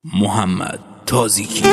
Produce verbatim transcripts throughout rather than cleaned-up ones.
محمد تازیکی.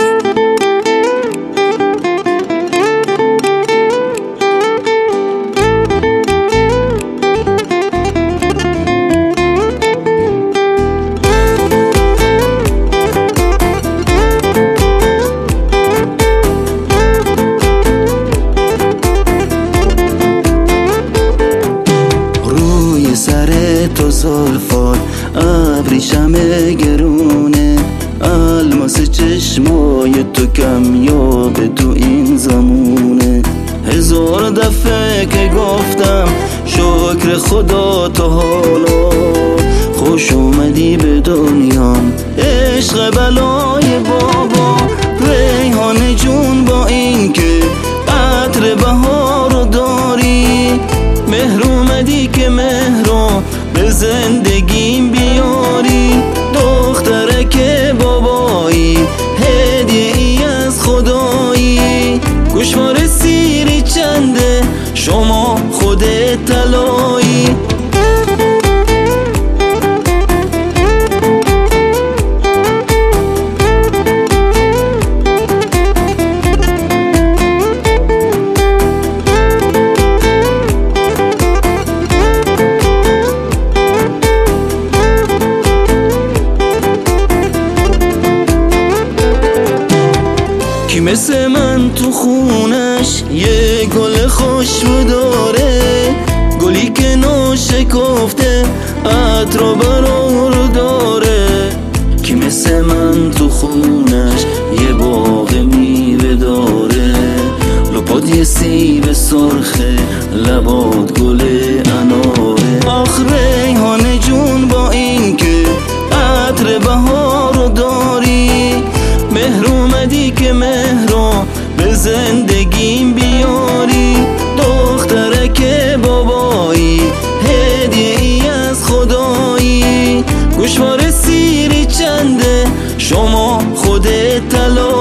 روی سر تو زلفات ابریشم گرونه، الماس چشمای تو کمیابه تو این زمونه. هزار دفعه که گفتم شکر خدا تا حالا، خوش اومدی به دنیام عشق بلای بابا. ریحان جون با این که عطر بهارو داری، مهر اومدی که مهرو به زندگیم بیاری. دختره که بابایی هدیه ای از خدایی، گوشوار سیری چنده شما خودت طلایی. کی مثل من تو خونش یه گل خوشبو داره، گلی که ناشکفته عطر و برار داره. کی مثل من تو خونش یه باغ میوه داره، لپات یه سیب سرخه لبات گل اناره. آخ ریحان جون با این که عطر بهارو داری، مهر اومدی که مهرو به زندگیم بیاری. دختره که بابایی هدیه ای از خدایی، گوشوار سیری چنده شما خودت طلا.